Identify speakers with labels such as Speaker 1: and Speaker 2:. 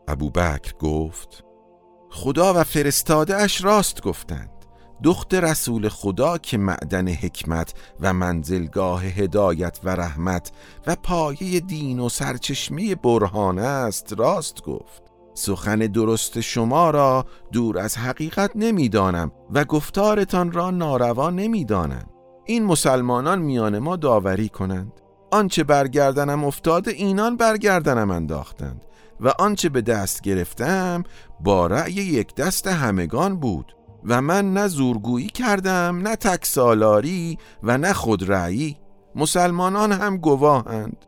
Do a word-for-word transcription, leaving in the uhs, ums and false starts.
Speaker 1: ابوبکر گفت: خدا و فرستاده اش راست گفتند. دخت رسول خدا که معدن حکمت و منزلگاه هدایت و رحمت و پایه دین و سرچشمه برهان است راست گفت. سخن درست شما را دور از حقیقت نمیدانم و گفتارتان را ناروا نمیدانم. این مسلمانان میان ما داوری کنند. آنچه برگردنم افتاده اینان برگردنم انداختند و آنچه به دست گرفتم با رأی یک دست همگان بود و من نه زورگویی کردم نه تکسالاری و نه خودرأیی. مسلمانان هم گواهند.